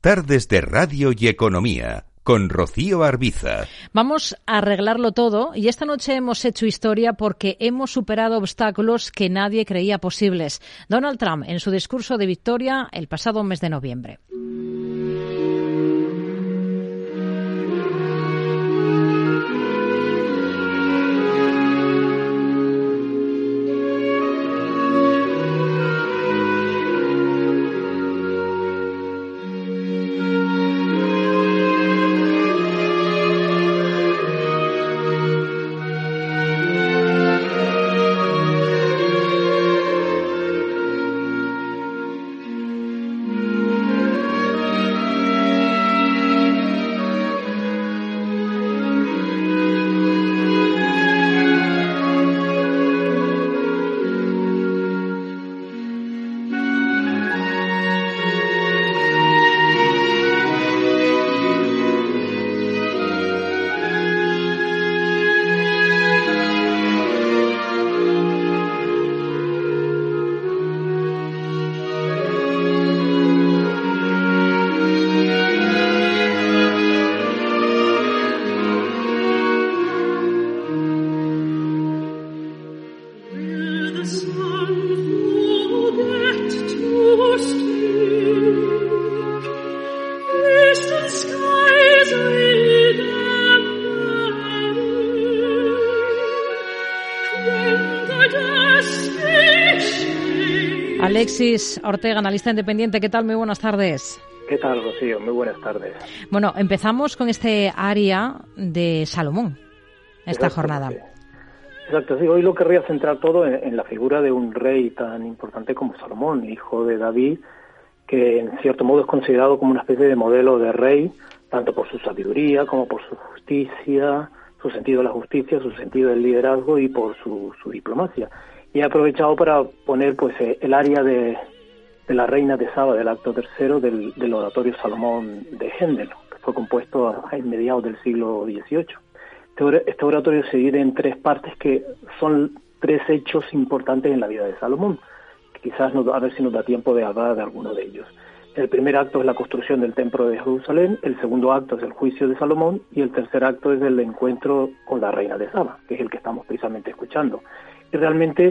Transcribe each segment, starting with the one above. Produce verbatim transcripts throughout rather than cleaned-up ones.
tardes de Radio y Economía, con Rocío Arbiza. Vamos a arreglarlo todo y esta noche hemos hecho historia porque hemos superado obstáculos que nadie creía posibles. Donald Trump en su discurso de victoria el pasado mes de noviembre. Alexis Ortega, analista independiente, ¿qué tal? Muy buenas tardes. ¿Qué tal, Rocío? Muy buenas tardes. Bueno, empezamos con este área de Salomón, esta Exacto, jornada. Sí. Exacto, sí. Hoy lo querría centrar todo en, en la figura de un rey tan importante como Salomón, hijo de David, que en cierto modo es considerado como una especie de modelo de rey, tanto por su sabiduría como por su justicia, su sentido de la justicia, su sentido del liderazgo y por su, su diplomacia. Y he aprovechado para poner pues el área de, de la reina de Saba, del acto tercero del, del oratorio Salomón de Händel, que fue compuesto a, a mediados del siglo dieciocho. Este, este oratorio se divide en tres partes que son tres hechos importantes en la vida de Salomón, que quizás nos, a ver si nos da tiempo de hablar de alguno de ellos. El primer acto es la construcción del templo de Jerusalén, el segundo acto es el juicio de Salomón y el tercer acto es el encuentro con la reina de Saba, que es el que estamos precisamente escuchando. Y realmente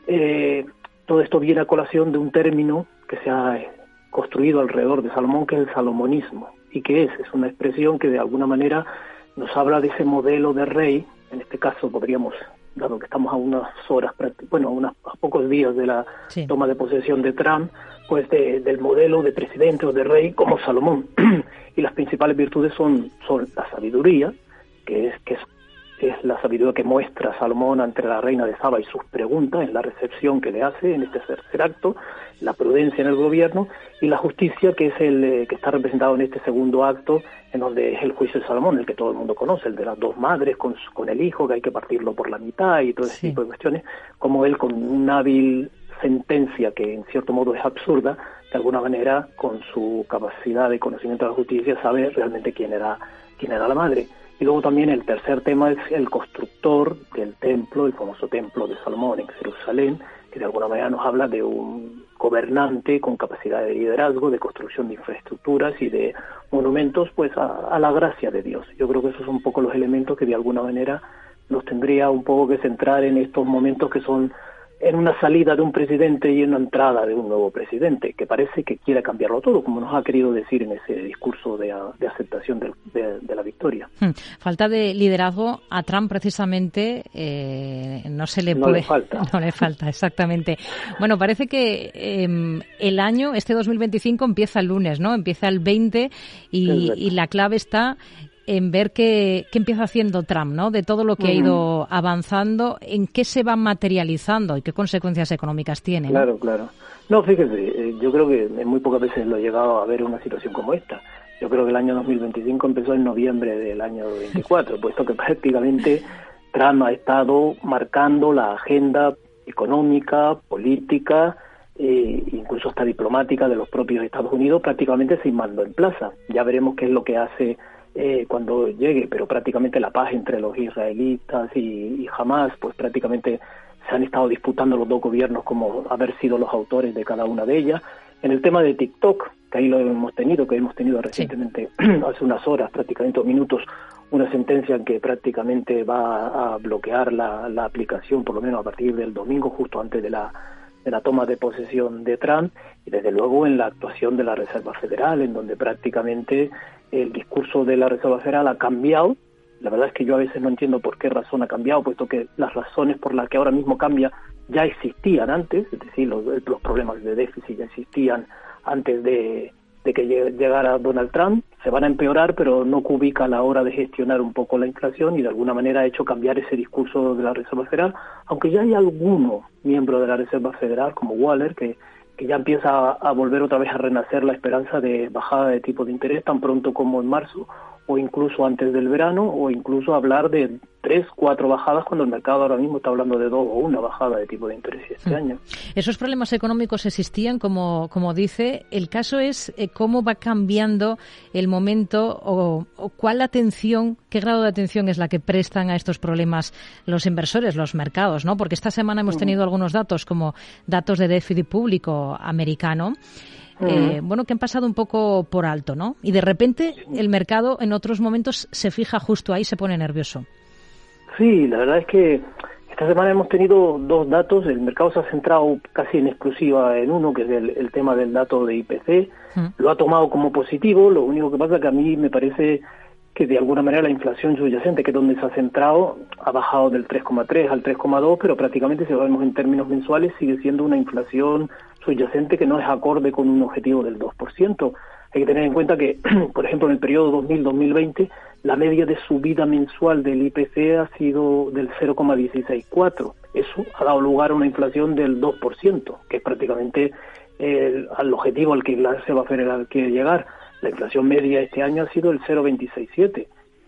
eh, todo esto viene a colación de un término que se ha construido alrededor de Salomón, que es el salomonismo. ¿Y qué es? Es una expresión que de alguna manera nos habla de ese modelo de rey. En este caso podríamos, dado que estamos a unas horas, bueno, a, unas, a pocos días de la sí. toma de posesión de Trump, pues de, del modelo de presidente o de rey como Salomón. Y las principales virtudes son, son la sabiduría, que es que es es la sabiduría que muestra Salomón ante la reina de Saba y sus preguntas en la recepción que le hace en este tercer acto, la prudencia en el gobierno y la justicia, que es el eh, que está representado en este segundo acto, en donde es el juicio de Salomón, el que todo el mundo conoce, el de las dos madres con, con el hijo, que hay que partirlo por la mitad y todo ese sí. tipo de cuestiones, como él con una hábil sentencia que en cierto modo es absurda, de alguna manera con su capacidad de conocimiento de la justicia sabe realmente quién era, quién era la madre. Y luego también el tercer tema es el constructor del templo, el famoso templo de Salomón en Jerusalén, que de alguna manera nos habla de un gobernante con capacidad de liderazgo, de construcción de infraestructuras y de monumentos pues a, a la gracia de Dios. Yo creo que esos son un poco los elementos que de alguna manera nos tendría un poco que centrar en estos momentos que son en una salida de un presidente y en una entrada de un nuevo presidente, que parece que quiere cambiarlo todo, como nos ha querido decir en ese discurso de, de aceptación de, de, de la victoria. Falta de liderazgo a Trump precisamente eh, no se le no puede... le falta. No le falta, exactamente. Bueno, parece que eh, el año, este dos mil veinticinco, empieza el lunes, ¿no? Empieza el veinte y, y la clave está en ver qué, qué empieza haciendo Trump, ¿no? De todo lo que uh-huh. ha ido avanzando, en qué se va materializando y qué consecuencias económicas tiene. ¿no? Claro, claro. No, fíjese, yo creo que en muy pocas veces lo he llegado a ver una situación como esta. Yo creo que el año dos mil veinticinco empezó en noviembre del año veinticuatro, puesto que prácticamente Trump ha estado marcando la agenda económica, política, eh, incluso hasta diplomática de los propios Estados Unidos, prácticamente sin mando en plaza. Ya veremos qué es lo que hace Eh, cuando llegue, pero prácticamente la paz entre los israelitas y, y Hamás, pues prácticamente se han estado disputando los dos gobiernos como haber sido los autores de cada una de ellas. En el tema de TikTok, que ahí lo hemos tenido, que hemos tenido recientemente, sí. hace unas horas, prácticamente minutos, una sentencia en que prácticamente va a bloquear la, la aplicación, por lo menos a partir del domingo, justo antes de la de la toma de posesión de Trump, y desde luego en la actuación de la Reserva Federal, en donde prácticamente el discurso de la Reserva Federal ha cambiado. La verdad es que yo a veces no entiendo por qué razón ha cambiado, puesto que las razones por las que ahora mismo cambia ya existían antes, es decir, los, los problemas de déficit ya existían antes de, de que llegara Donald Trump. Se van a empeorar, pero no cubica a la hora de gestionar un poco la inflación y de alguna manera ha hecho cambiar ese discurso de la Reserva Federal, aunque ya hay algunos miembros de la Reserva Federal, como Waller, que, que ya empieza a, a volver otra vez a renacer la esperanza de bajada de tipo de interés tan pronto como en marzo, o incluso antes del verano, o incluso hablar de tres, cuatro bajadas cuando el mercado ahora mismo está hablando de dos o una bajada de tipo de interés este año. Esos problemas económicos existían, como, como dice. El caso es eh, cómo va cambiando el momento o, o cuál atención, qué grado de atención es la que prestan a estos problemas los inversores, los mercados, ¿no? Porque esta semana hemos tenido algunos datos como datos de déficit público americano. Eh, bueno, que han pasado un poco por alto, ¿no? Y de repente el mercado en otros momentos se fija justo ahí, se pone nervioso. Sí, la verdad es que esta semana hemos tenido dos datos. El mercado se ha centrado casi en exclusiva en uno, que es el, el tema del dato de I P C. Mm. Lo ha tomado como positivo. Lo único que pasa es que a mí me parece que de alguna manera la inflación subyacente, que es donde se ha centrado, ha bajado del tres coma tres al tres coma dos, pero prácticamente si lo vemos en términos mensuales sigue siendo una inflación subyacente que no es acorde con un objetivo del dos por ciento. Hay que tener en cuenta que, por ejemplo, en el periodo dos mil a dos mil veinte, la media de subida mensual del I P C ha sido del cero coma dieciséis cuatro. Eso ha dado lugar a una inflación del dos por ciento, que es prácticamente el, al objetivo al que la Reserva Federal quiere llegar. La inflación media este año ha sido el cero coma veintiséis siete.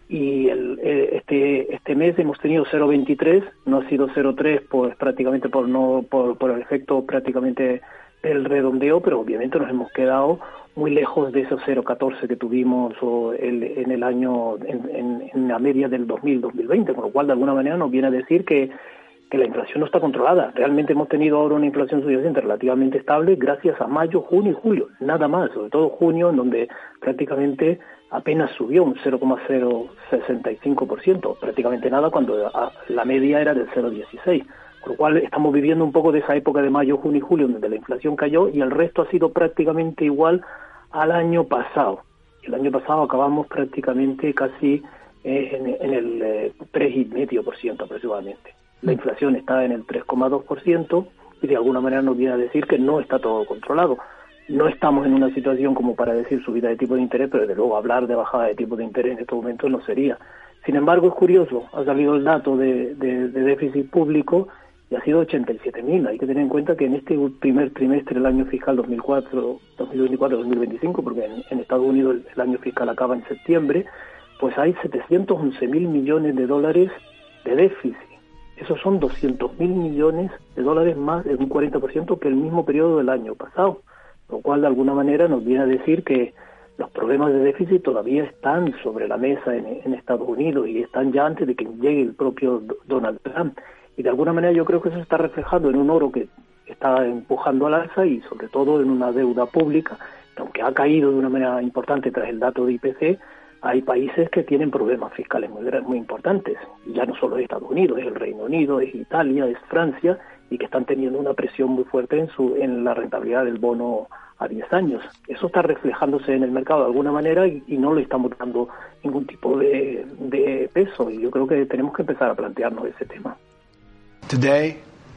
Y el, este este mes hemos tenido cero coma veintitrés, no ha sido cero coma tres pues prácticamente por no por, por el efecto prácticamente del redondeo, pero obviamente nos hemos quedado muy lejos de esos cero coma catorce que tuvimos o el, en el año en, en, en la media del dos mil a dos mil veinte, con lo cual de alguna manera nos viene a decir que que la inflación no está controlada. Realmente hemos tenido ahora una inflación subyacente relativamente estable gracias a mayo, junio y julio, nada más, sobre todo junio, en donde prácticamente apenas subió un cero coma cero sesenta y cinco por ciento, prácticamente nada cuando la media era del cero coma dieciséis, con lo cual estamos viviendo un poco de esa época de mayo, junio y julio, donde la inflación cayó y el resto ha sido prácticamente igual al año pasado. El año pasado acabamos prácticamente casi eh, en, en el eh, tres coma cinco por ciento aproximadamente. La inflación está en el tres coma dos por ciento y de alguna manera nos viene a decir que no está todo controlado. No estamos en una situación como para decir subida de tipo de interés, pero desde luego hablar de bajada de tipo de interés en estos momentos no sería. Sin embargo, es curioso, ha salido el dato de, de, de déficit público y ha sido ochenta y siete mil. Hay que tener en cuenta que en este primer trimestre del año fiscal dos mil cuatro, dos mil veinticuatro dos mil veinticinco, porque en, en Estados Unidos el, el año fiscal acaba en septiembre, pues hay setecientos once mil millones de dólares de déficit. Esos son doscientos mil millones de dólares más de un cuarenta por ciento que el mismo periodo del año pasado, lo cual de alguna manera nos viene a decir que los problemas de déficit todavía están sobre la mesa en, en Estados Unidos y están ya antes de que llegue el propio Donald Trump. Y de alguna manera yo creo que eso se está reflejando en un oro que está empujando al alza y sobre todo en una deuda pública, que aunque ha caído de una manera importante tras el dato de I P C, hay países que tienen problemas fiscales muy muy importantes. Ya no solo es Estados Unidos, es el Reino Unido, es Italia, es Francia, y que están teniendo una presión muy fuerte en su en la rentabilidad del bono a diez años. Eso está reflejándose en el mercado de alguna manera y, y no le estamos dando ningún tipo de, de peso. Y yo creo que tenemos que empezar a plantearnos ese tema. Today,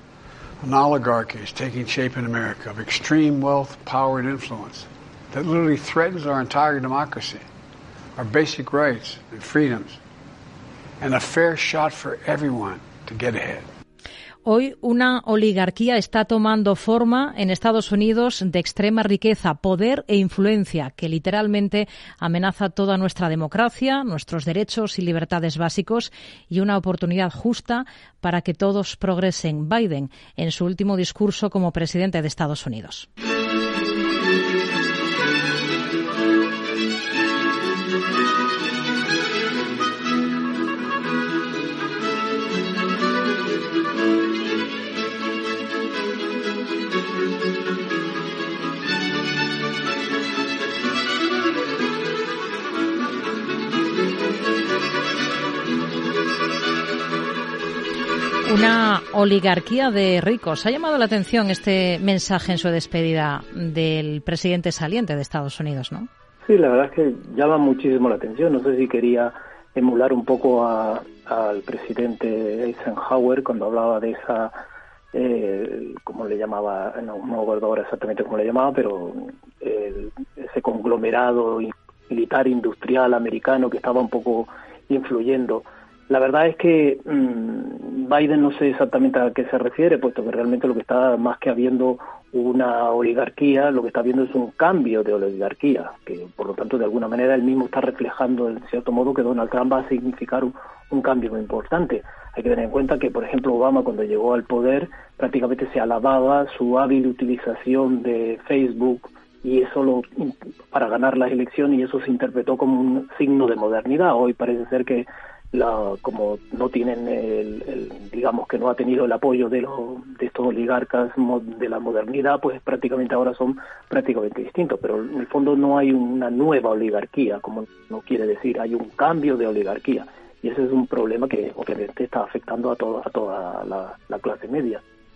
an oligarchy is taking shape in America of extreme wealth, power, and influence that literally threatens our entire democracy, our basic rights and freedoms, and a fair shot for everyone to get ahead. Hoy una oligarquía está tomando forma en Estados Unidos de extrema riqueza, poder e influencia que literalmente amenaza toda nuestra democracia, nuestros derechos y libertades básicos y una oportunidad justa para que todos progresen. Biden en su último discurso como presidente de Estados Unidos. Una oligarquía de ricos. Ha llamado la atención este mensaje en su despedida del presidente saliente de Estados Unidos, ¿no? Sí, la verdad es que llama muchísimo la atención. No sé si quería emular un poco a, al presidente Eisenhower cuando hablaba de esa, eh, ¿cómo le llamaba? No, no me acuerdo ahora exactamente cómo le llamaba, pero el, ese conglomerado militar industrial americano que estaba un poco influyendo. La verdad es que mmm, Biden no sé exactamente a qué se refiere, puesto que realmente lo que está, más que habiendo una oligarquía, lo que está habiendo es un cambio de oligarquía, que por lo tanto de alguna manera él mismo está reflejando en cierto modo que Donald Trump va a significar un, un cambio muy importante. Hay que tener en cuenta que, por ejemplo, Obama cuando llegó al poder prácticamente se alababa su hábil utilización de Facebook, y eso lo, para ganar las elecciones, y eso se interpretó como un signo de modernidad. Hoy parece ser que La, como no tienen el, el, digamos que no ha tenido el apoyo de, los, de estos oligarcas de la modernidad, pues prácticamente ahora son prácticamente distintos, pero en el fondo no hay una nueva oligarquía, como no quiere decir, hay un cambio de oligarquía, y ese es un problema que obviamente está afectando a toda, a toda la, la clase media.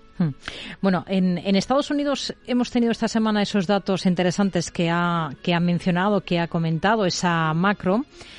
Bueno, en, en Estados Unidos hemos tenido esta semana esos datos interesantes que ha, que ha mencionado, que ha comentado, esa macro.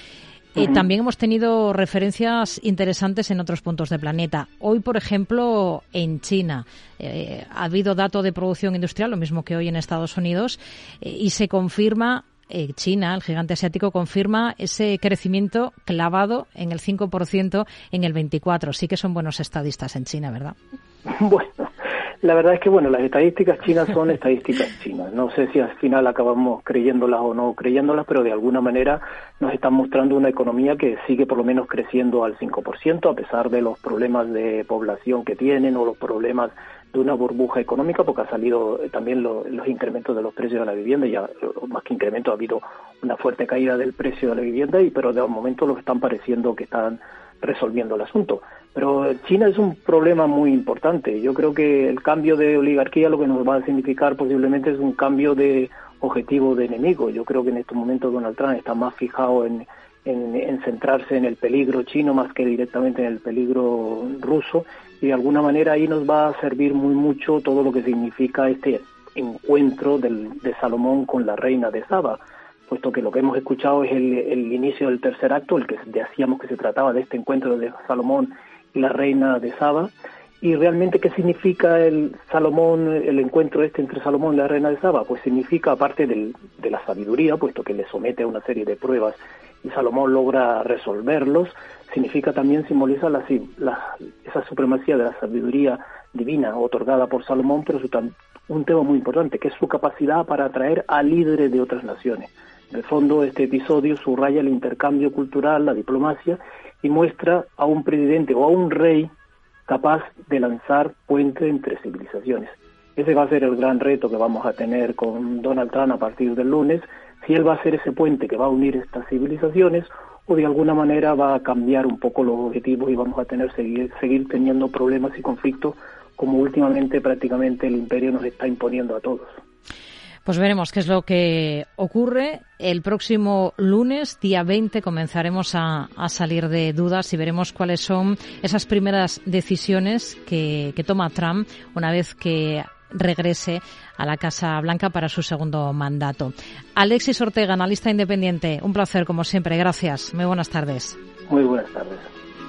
Eh, también hemos tenido referencias interesantes en otros puntos del planeta. Hoy, por ejemplo, en China eh, ha habido dato de producción industrial, lo mismo que hoy en Estados Unidos, eh, y se confirma, eh, China, el gigante asiático, confirma ese crecimiento clavado en el cinco por ciento en el veinticuatro. Sí que son buenos estadistas en China, ¿verdad? Bueno, la verdad es que, bueno, las estadísticas chinas son estadísticas chinas. No sé si al final acabamos creyéndolas o no creyéndolas, pero de alguna manera nos están mostrando una economía que sigue por lo menos creciendo al cinco por ciento, a pesar de los problemas de población que tienen o los problemas de una burbuja económica, porque ha salido también lo, los incrementos de los precios de la vivienda, y ya más que incremento ha habido una fuerte caída del precio de la vivienda, y pero de momento los están pareciendo que están resolviendo el asunto. Pero China es un problema muy importante. Yo creo que el cambio de oligarquía lo que nos va a significar posiblemente es un cambio de objetivo de enemigo. Yo creo que en estos momentos Donald Trump está más fijado en, en, en centrarse en el peligro chino más que directamente en el peligro ruso, y de alguna manera ahí nos va a servir muy mucho todo lo que significa este encuentro del, de Salomón con la reina de Saba, puesto que lo que hemos escuchado es el, el inicio del tercer acto, el que decíamos que se trataba de este encuentro de Salomón y la reina de Saba. Y realmente, ¿qué significa el Salomón, el encuentro este entre Salomón y la reina de Saba? Pues significa, aparte del, de la sabiduría, puesto que le somete a una serie de pruebas y Salomón logra resolverlos, significa también, simboliza la, la, esa supremacía de la sabiduría divina otorgada por Salomón, pero su, un tema muy importante, que es su capacidad para atraer a líderes de otras naciones. En el fondo, este episodio subraya el intercambio cultural, la diplomacia, y muestra a un presidente o a un rey capaz de lanzar puente entre civilizaciones. Ese va a ser el gran reto que vamos a tener con Donald Trump a partir del lunes, si él va a ser ese puente que va a unir estas civilizaciones, o de alguna manera va a cambiar un poco los objetivos y vamos a tener seguir, seguir teniendo problemas y conflictos como últimamente prácticamente el imperio nos está imponiendo a todos. Pues veremos qué es lo que ocurre. El próximo lunes, día veinte, comenzaremos a, a salir de dudas y veremos cuáles son esas primeras decisiones que, que toma Trump una vez que regrese a la Casa Blanca para su segundo mandato. Alexis Ortega, analista independiente, un placer como siempre. Gracias. Muy buenas tardes. Muy buenas tardes.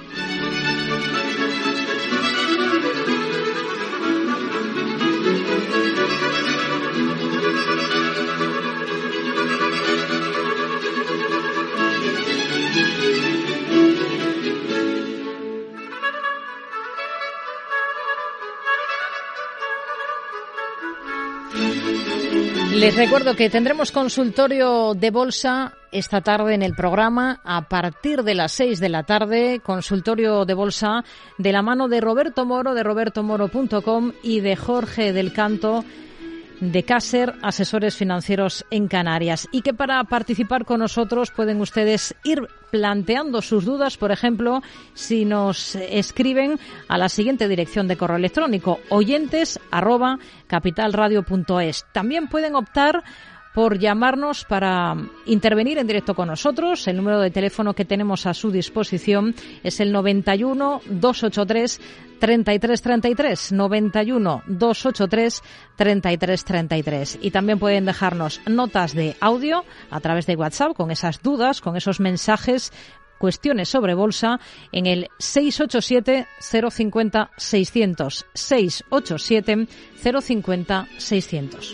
Les recuerdo que tendremos consultorio de bolsa esta tarde en el programa a partir de las seis de la tarde, consultorio de bolsa de la mano de Roberto Moro, de roberto moro punto com, y de Jorge del Canto, de Caser, asesores financieros en Canarias, y que para participar con nosotros pueden ustedes ir planteando sus dudas, por ejemplo, si nos escriben a la siguiente dirección de correo electrónico, oyentes arroba capitalradio punto es. También pueden optar por llamarnos para intervenir en directo con nosotros. El número de teléfono que tenemos a su disposición es el noventa y uno, doscientos ochenta y tres, treinta y tres treinta y tres, noventa y uno, doscientos ochenta y tres, treinta y tres treinta y tres. Y también pueden dejarnos notas de audio a través de WhatsApp con esas dudas, con esos mensajes, cuestiones sobre bolsa en el seis ocho siete, cero cinco cero, seiscientos, seis ocho siete, cero cinco cero, seiscientos.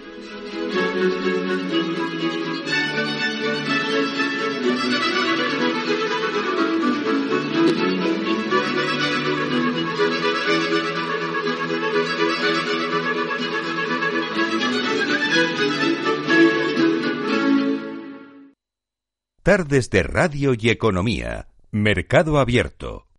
Tardes de Radio y Economía. Mercado Abierto